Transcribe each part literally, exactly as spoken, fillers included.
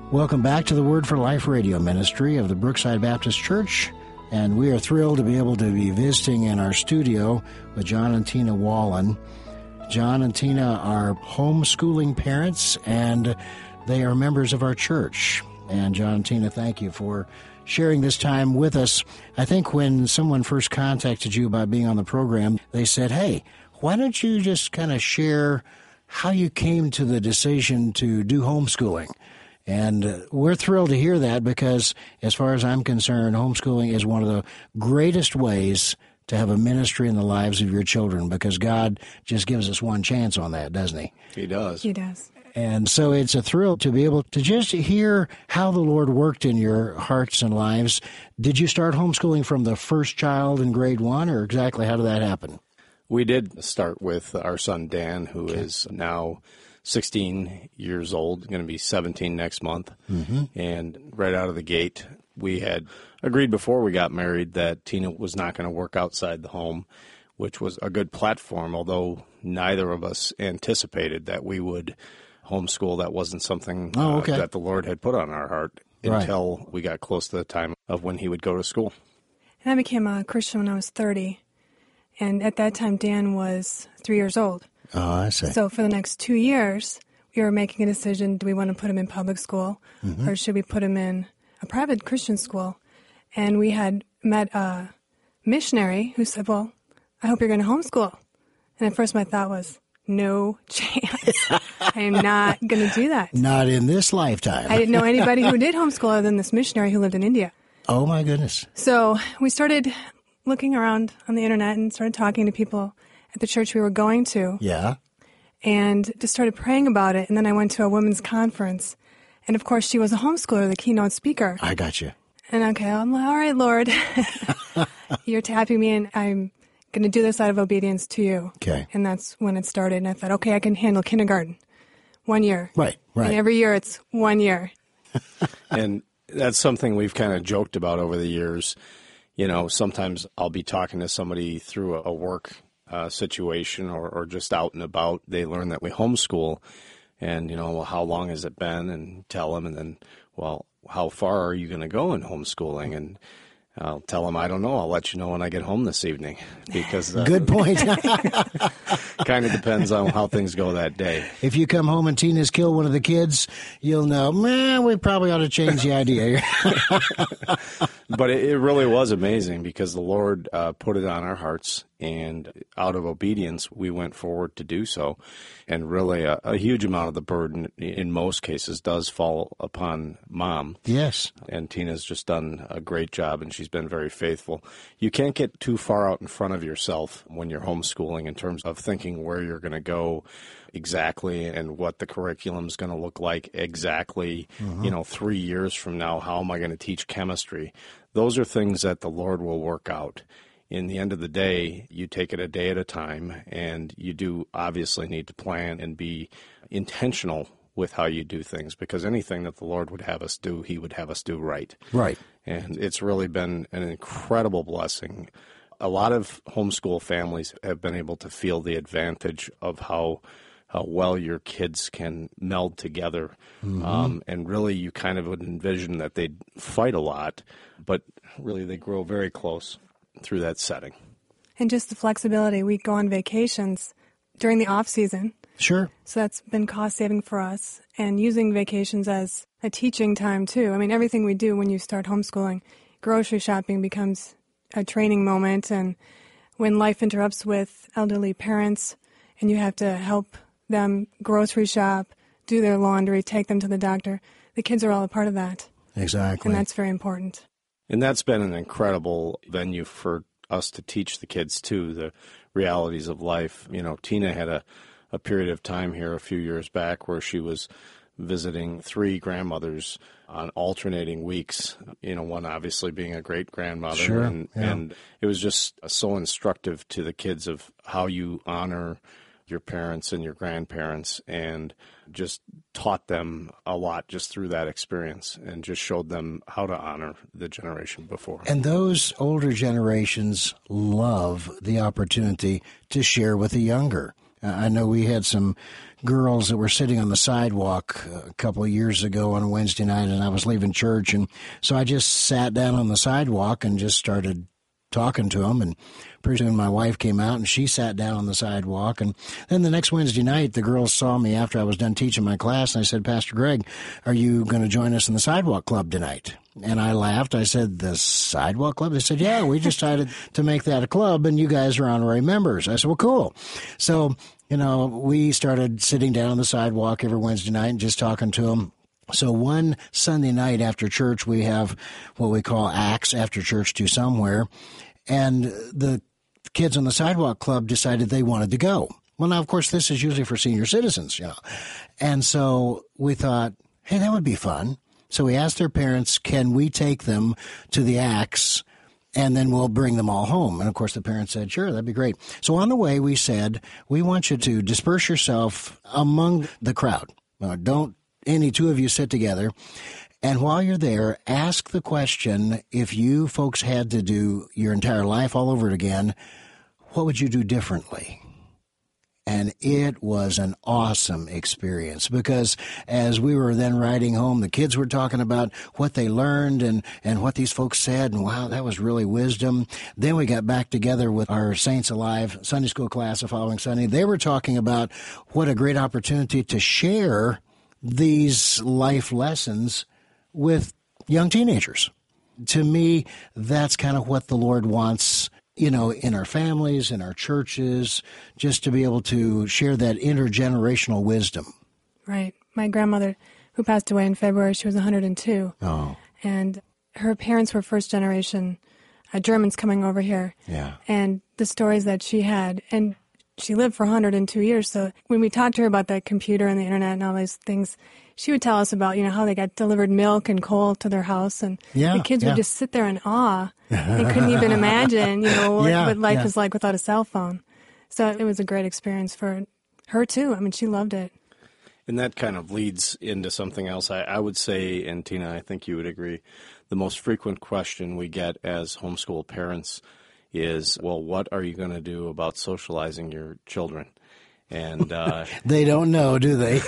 Welcome back to the Word for Life radio ministry of the Brookside Baptist Church, and we are thrilled to be able to be visiting in our studio with John and Tina Wallen. John and Tina are homeschooling parents, and they are members of our church. And John and Tina, thank you for sharing this time with us. I think when someone first contacted you about being on the program, they said, hey, why don't you just kind of share how you came to the decision to do homeschooling? And uh, we're thrilled to hear that because, as far as I'm concerned, homeschooling is one of the greatest ways to have a ministry in the lives of your children, because God just gives us one chance on that, doesn't he? He does. He does. And so it's a thrill to be able to just hear how the Lord worked in your hearts and lives. Did you start homeschooling from the first child in grade one, or exactly how did that happen? We did start with our son, Dan, who okay. is now sixteen years old, going to be seventeen next month. Mm-hmm. And right out of the gate, we had agreed before we got married that Tina was not going to work outside the home, which was a good platform, although neither of us anticipated that we would homeschool. That wasn't something oh, okay. uh, that the Lord had put on our heart right. until we got close to the time of when he would go to school. And I became a Christian when I was thirty. And at that time, Dan was three years old. Oh, I see. So for the next two years, we were making a decision, do we want to put him in public school, mm-hmm. or should we put him in a private Christian school? And we had met a missionary who said, well, I hope you're going to homeschool. And at first my thought was, no chance. I am not going to do that. Not in this lifetime. I didn't know anybody who did homeschool other than this missionary who lived in India. Oh, my goodness. So we started looking around on the internet and started talking to people at the church we were going to. Yeah. And just started praying about it. And then I went to a women's conference. And, of course, she was a homeschooler, the keynote speaker. I got you. And, okay, I'm like, all right, Lord, you're tapping me, and I'm going to do this out of obedience to you. Okay. And that's when it started. And I thought, okay, I can handle kindergarten. One year. Right, right. And every year it's one year. And that's something we've kind of joked about over the years. You know, sometimes I'll be talking to somebody through a, a work uh, situation or, or just out and about. They learn that we homeschool, and, you know, well, how long has it been? And tell them, and then, well, how far are you going to go in homeschooling? And I'll tell them, I don't know. I'll let you know when I get home this evening. Because uh, good point. Kind of depends on how things go that day. If you come home and Tina's killed one of the kids, you'll know, man, we probably ought to change the idea. But it, it really was amazing because the Lord uh, put it on our hearts, and out of obedience, we went forward to do so. And really, a, a huge amount of the burden, in most cases, does fall upon mom. Yes. And Tina's just done a great job, and she's been very faithful. You can't get too far out in front of yourself when you're homeschooling in terms of thinking where you're going to go exactly and what the curriculum's going to look like exactly. Mm-hmm. You know, three years from now, how am I going to teach chemistry? Those are things that the Lord will work out. In the end of the day, you take it a day at a time, and you do obviously need to plan and be intentional with how you do things, because anything that the Lord would have us do, he would have us do right. Right. And it's really been an incredible blessing. A lot of homeschool families have been able to feel the advantage of how how well your kids can meld together. Mm-hmm. Um, and really, you kind of would envision that they'd fight a lot, but really they grow very close through that setting. And just the flexibility. We go on vacations during the off season. Sure. So that's been cost saving for us, and using vacations as a teaching time too. I mean, everything we do when you start homeschooling, grocery shopping becomes a training moment, and when life interrupts with elderly parents and you have to help them grocery shop, do their laundry, take them to the doctor, the kids are all a part of that. Exactly. And that's very important. And that's been an incredible venue for us to teach the kids, too, the realities of life. You know, Tina had a, a period of time here a few years back where she was visiting three grandmothers on alternating weeks, you know, one obviously being a great-grandmother. Sure, and, yeah. and it was just so instructive to the kids of how you honor your parents and your grandparents, and just taught them a lot just through that experience, and just showed them how to honor the generation before. And those older generations love the opportunity to share with the younger. Uh, I know we had some girls that were sitting on the sidewalk a couple of years ago on a Wednesday night, and I was leaving church, and so I just sat down on the sidewalk and just started talking to them, and pretty soon my wife came out and she sat down on the sidewalk. And then the next Wednesday night, the girls saw me after I was done teaching my class, and I said, Pastor Greg, are you going to join us in the sidewalk club tonight? And I laughed. I said, the sidewalk club? They said, yeah, we decided to make that a club, and you guys are honorary members. I said, well, cool. So, you know, we started sitting down on the sidewalk every Wednesday night and just talking to them. So one Sunday night after church, we have what we call Acts after church to somewhere, and the kids on the sidewalk club decided they wanted to go. Well, now, of course, this is usually for senior citizens, you know, and so we thought, hey, that would be fun. So we asked their parents, can we take them to the Acts, and then we'll bring them all home? And, of course, the parents said, sure, that'd be great. So on the way, we said, we want you to disperse yourself among the crowd. Uh, don't any two of you sit together, and while you're there, ask the question, if you folks had to do your entire life all over again, what would you do differently? And it was an awesome experience, because as we were then riding home, the kids were talking about what they learned and, and what these folks said, and wow, that was really wisdom. Then we got back together with our Saints Alive Sunday school class the following Sunday. They were talking about what a great opportunity to share these life lessons with young teenagers. To me, that's kind of what the Lord wants, you know, in our families, in our churches, just to be able to share that intergenerational wisdom. Right. My grandmother, who passed away in February, she was one hundred two. Oh. And her parents were first generation uh, Germans coming over here. Yeah. And the stories that she had, and she lived for one hundred two years, so when we talked to her about the computer and the internet and all these things, she would tell us about, you know, how they got delivered milk and coal to their house, and yeah, the kids yeah. would just sit there in awe. They couldn't even imagine, you know, what, yeah, what life yeah. is like without a cell phone. So it was a great experience for her, too. I mean, she loved it. And that kind of leads into something else. I, I would say, and Tina, I think you would agree, the most frequent question we get as homeschool parents is, well, what are you going to do about socializing your children? And uh, they don't know, do they?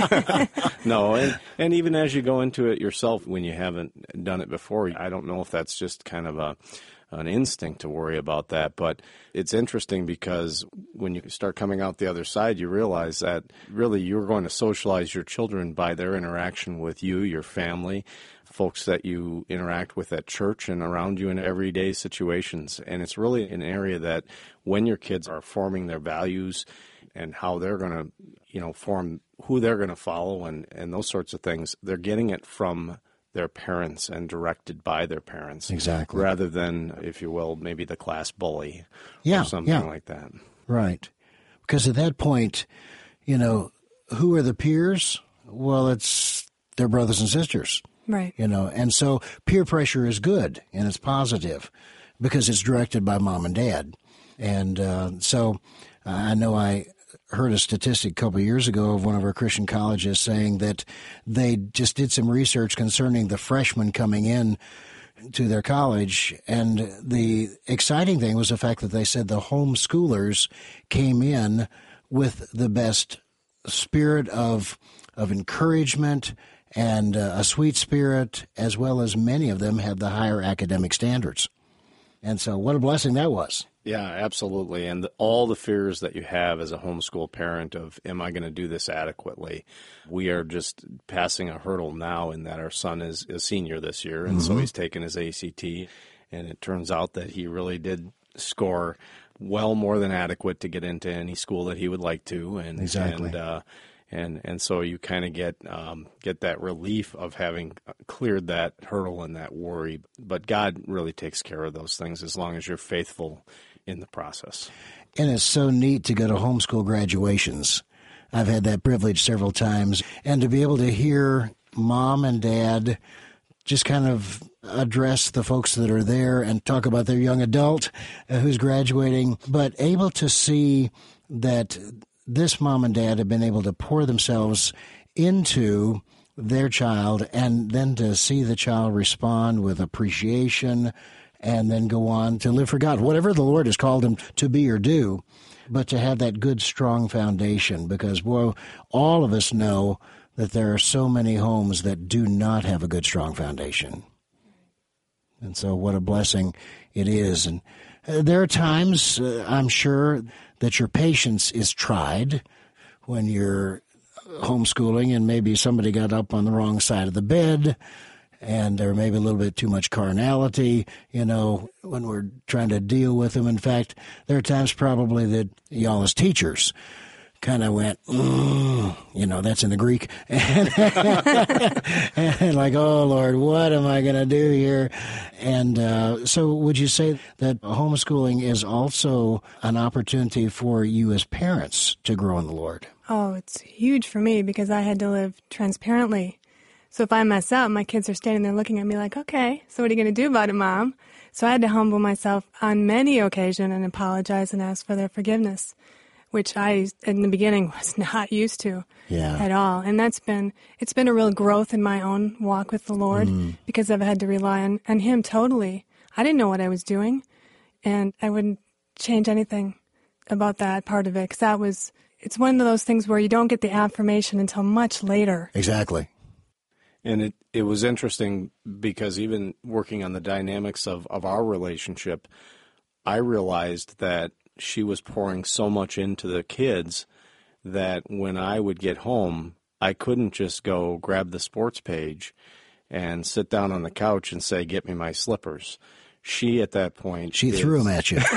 No, and, and even as you go into it yourself, when you haven't done it before, I don't know if that's just kind of a an instinct to worry about that. But it's interesting because when you start coming out the other side, you realize that really you're going to socialize your children by their interaction with you, your family, folks that you interact with at church and around you in everyday situations. And it's really an area that when your kids are forming their values and how they're going to, you know, form who they're going to follow and, and those sorts of things, they're getting it from their parents and directed by their parents. Exactly. Rather than, if you will, maybe the class bully yeah, or something yeah. like that. Right. Because at that point, you know, who are the peers? Well, it's their brothers and sisters. Right. You know, and so peer pressure is good and it's positive because it's directed by mom and dad. And uh, so uh, I know I heard a statistic a couple of years ago of one of our Christian colleges saying that they just did some research concerning the freshmen coming in to their college. And the exciting thing was the fact that they said the homeschoolers came in with the best spirit of of encouragement and uh, a sweet spirit, as well as many of them had the higher academic standards. And so what a blessing that was. Yeah, absolutely. And the, all the fears that you have as a homeschool parent of, am I going to do this adequately? We are just passing a hurdle now in that our son is a senior this year, and mm-hmm. so he's taken his A C T, and it turns out that he really did score well more than adequate to get into any school that he would like to. And, exactly. And, uh, And and so you kind of get um, get that relief of having cleared that hurdle and that worry. But God really takes care of those things as long as you're faithful in the process. And it's so neat to go to homeschool graduations. I've had that privilege several times. And to be able to hear mom and dad just kind of address the folks that are there and talk about their young adult uh, who's graduating, but able to see that this mom and dad have been able to pour themselves into their child and then to see the child respond with appreciation and then go on to live for God. Whatever the Lord has called them to be or do, but to have that good, strong foundation, because, boy, all of us know that there are so many homes that do not have a good, strong foundation. And so what a blessing it is. And uh, there are times, uh, I'm sure, that your patience is tried when you're homeschooling and maybe somebody got up on the wrong side of the bed and there may be a little bit too much carnality, you know, when we're trying to deal with them. In fact, there are times probably that y'all as teachers kind of went, mm, you know, that's in the Greek, and, and like, oh, Lord, what am I going to do here? And uh, so would you say that homeschooling is also an opportunity for you as parents to grow in the Lord? Oh, it's huge for me because I had to live transparently. So if I mess up, my kids are standing there looking at me like, okay, so what are you going to do about it, Mom? So I had to humble myself on many occasions and apologize and ask for their forgiveness, which I, in the beginning, was not used to yeah. at all. And that's been, it's been a real growth in my own walk with the Lord mm. because I've had to rely on, on Him totally. I didn't know what I was doing, and I wouldn't change anything about that part of it because that was, it's one of those things where you don't get the affirmation until much later. Exactly. And it, it was interesting because even working on the dynamics of, of our relationship, I realized that she was pouring so much into the kids that when I would get home, I couldn't just go grab the sports page and sit down on the couch and say, get me my slippers. She, at that point... She is, threw them at you.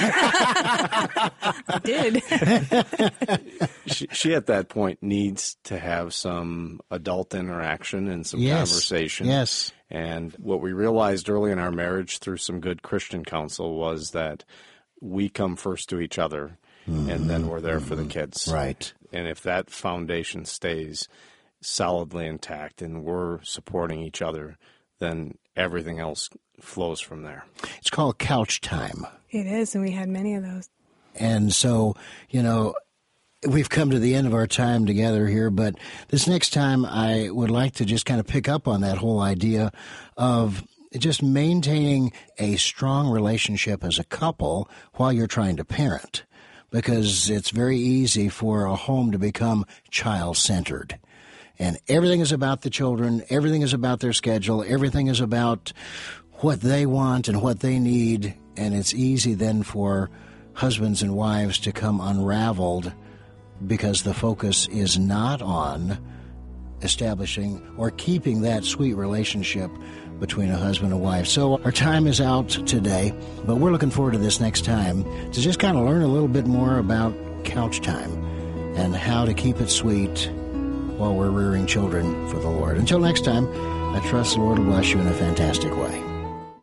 I did. she, she, at that point, needs to have some adult interaction and some yes. conversation. Yes. And what we realized early in our marriage through some good Christian counsel was that we come first to each other, mm-hmm. and then we're there mm-hmm. for the kids. Right. And if that foundation stays solidly intact and we're supporting each other, then everything else flows from there. It's called couch time. It is, and we had many of those. And so, you know, we've come to the end of our time together here, but this next time I would like to just kind of pick up on that whole idea of just maintaining a strong relationship as a couple while you're trying to parent, because it's very easy for a home to become child-centered. And everything is about the children, everything is about their schedule, everything is about what they want and what they need, and it's easy then for husbands and wives to come unraveled because the focus is not on establishing or keeping that sweet relationship between a husband and wife. So our time is out today, but we're looking forward to this next time to just kind of learn a little bit more about couch time and how to keep it sweet while we're rearing children for the Lord. Until next time, I trust the Lord will bless you in a fantastic way.